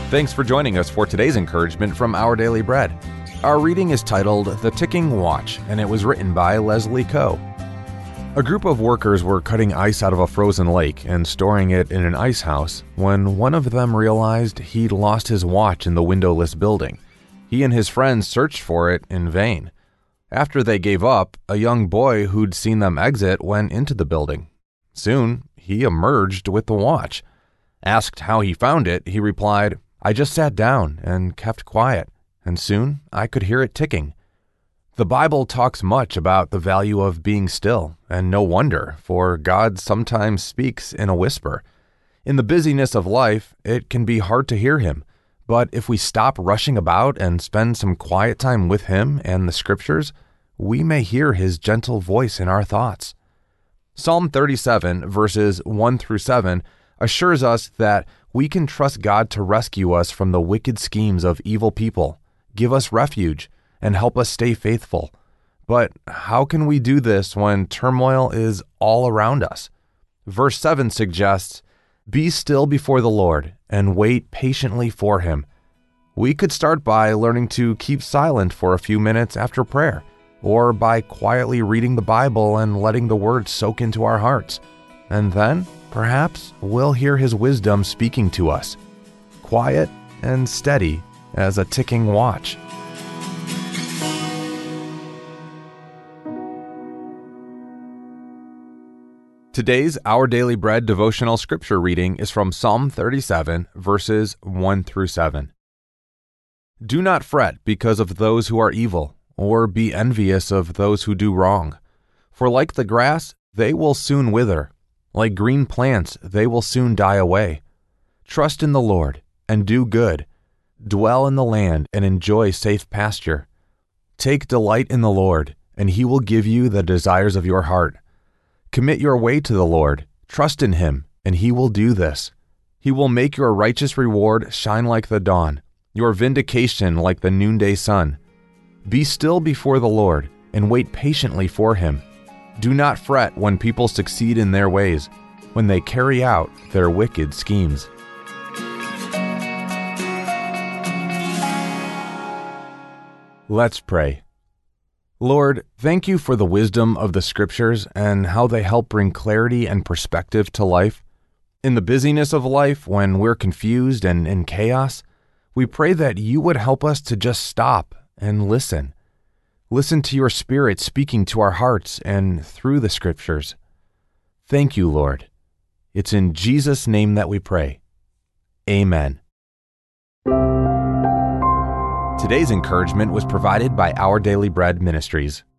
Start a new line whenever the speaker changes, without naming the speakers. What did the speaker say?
Thanks for joining us for today's encouragement from Our Daily Bread. Our reading is titled The Ticking Watch, and it was written by Leslie Coe. A group of workers were cutting ice out of a frozen lake and storing it in an ice house when one of them realized he'd lost his watch in the windowless building. He and his friends searched for it in vain. After they gave up, a young boy who'd seen them exit went into the building. Soon, he emerged with the watch. Asked how he found it, he replied, "I just sat down and kept quiet, and soon I could hear it ticking." The Bible talks much about the value of being still, and no wonder, for God sometimes speaks in a whisper. In the busyness of life, it can be hard to hear Him, but if we stop rushing about and spend some quiet time with Him and the Scriptures, we may hear His gentle voice in our thoughts. Psalm 37, verses 1 through 7, assures us that we can trust God to rescue us from the wicked schemes of evil people, give us refuge, and help us stay faithful. But how can we do this when turmoil is all around us? Verse 7 suggests, "Be still before the Lord and wait patiently for Him." We could start by learning to keep silent for a few minutes after prayer, or by quietly reading the Bible and letting the words soak into our hearts. And then, perhaps, we'll hear His wisdom speaking to us, quiet and steady as a ticking watch. Today's Our Daily Bread devotional scripture reading is from Psalm 37, verses 1 through 7. Do not fret because of those who are evil, or be envious of those who do wrong. For like the grass, they will soon wither. Like green plants, they will soon die away. Trust in the Lord and do good. Dwell in the land and enjoy safe pasture. Take delight in the Lord, and He will give you the desires of your heart. Commit your way to the Lord. Trust in Him, and He will do this. He will make your righteous reward shine like the dawn, your vindication like the noonday sun. Be still before the Lord and wait patiently for Him. Do not fret when people succeed in their ways, when they carry out their wicked schemes. Let's pray. Lord, thank You for the wisdom of the Scriptures and how they help bring clarity and perspective to life. In the busyness of life, when we're confused and in chaos, we pray that You would help us to just stop and listen. Listen to Your Spirit speaking to our hearts and through the Scriptures. Thank You, Lord. It's in Jesus' name that we pray. Amen. Today's encouragement was provided by Our Daily Bread Ministries.